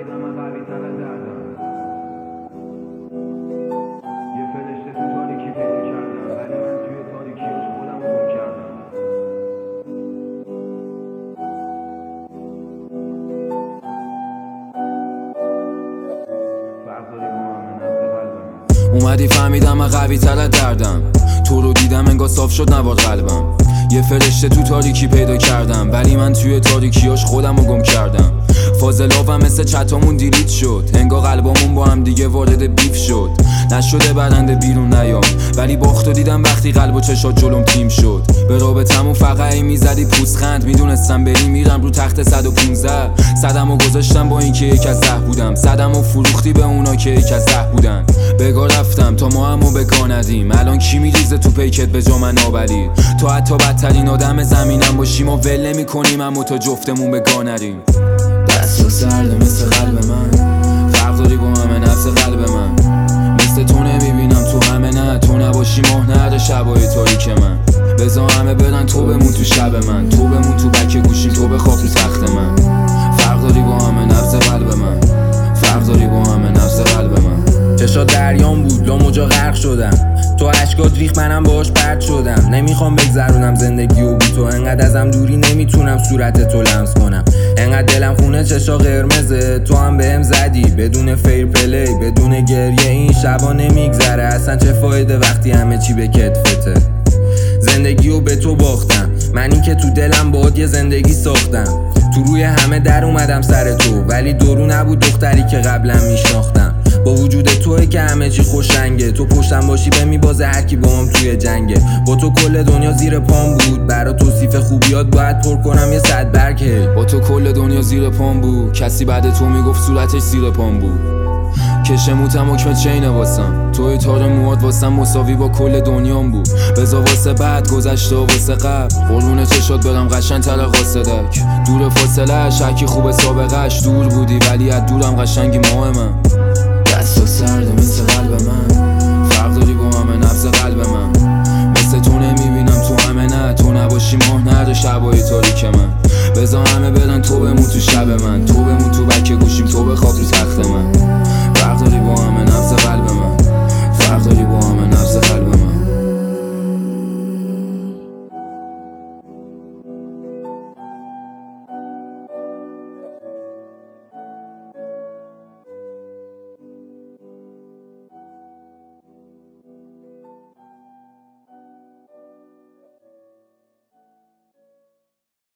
فهمیدم من قوی تر از دردم. یه فرشته تو تاریکی پیدا کردم، ولی من توی تاریکیش خودم رو گم کردم. فرق داری با من نبض قلبم. اومدی فهمیدم من قوی تر از دردم. تو رو دیدم انگار صاف شد نوار قلبم. یه فرشته تو تاریکی پیدا کردم، ولی من توی تاریکیاش خودم رو گم کردم. فاضلابم مثل چتامون دیلیت شد، انگار قلبامون با هم دیگه وارد بیف شد. نشده برنده بیرون نیام، ولی باختو دیدم وقتی قلب و چشات جلوم تیم شد. به رابطمون فقط این میزدی پوزخند، میدونستم بری میرم رو تخت 115. صدمو گذاشتم با اینکه یک از 10 بودم، صدمو فروختی به اونا که یک از 10 بودن. بگاه رفتم تا ما همو بگاه ندیم، الان کی میریزه تو پیکت به جا من آوری؟ تو حتی بدترین آدم زمینم باشی ما ول نمی کنیم، اما تا جفتمون بگاه نریم. دست سرده مثل قلب من، فرق داری با همه نفس قلب من. مثل تو نمیبینم تو همه، نه تو نباشی ماه نره شبای تاریک من. بذار همه برن تو بمون تو شب من، تو بمون تو بک گوشیم، تو بخواب تو تخت من. فرق داری با همه نفس قلب من، فرق داری با همه نفس قلب من. چشات دریان بود لاموجا غرق شدم، تو اشکات ریخ منم باهاش پرت شدم. نمیخوام بگذرونم زندگی و بی تو، انقدر ازم دوری نمیتونم صورت تو لمس کنم. انقدر دلم خونه چشا قرمزه، تو هم بهم زدی بدون فیر پلی بدون گریه. این شبا نمیگذره اصلا، چه فایده وقتی همه چی به کتفته. زندگیو به تو باختم، من این که تو دلم باهات یه زندگی ساختم. تو روی همه در اومدم سر تو، ولی درو نبود دختری که قبلا میشناختم. با وجود توی که همه چی خوشنگه، تو پشتم باشی به میبازه هرکی با هم توی جنگه. با تو کل دنیا زیر پام بود، برا توصیف خوبیات باید پر کنم یه 100 برگ. با تو کل دنیا زیر پام بود، کسی بعد تو میگفت صورتش زیر پام بود. کشه موتم حکم چینه واسم، توی تار موات واسم مساوی با کل دنیام بود. بذار واسه بعد گذشته واسه قبل، قرون چشات برم قشنگ تر قاصدک. دور فاصله شکی خوب سابقش، دور بودی ولی از دورم قشنگی ماه من. دستا سرده مثل قلب من، فرق داری با همه نبض قلب من. مثل تو نمیبینم تو همه، نه تو نباشی ماه نره شبای تاریک من. بذار همه برن تو بمون تو شب من، تو بمون تو بک گوشیم، تو بخواب تو تخت من.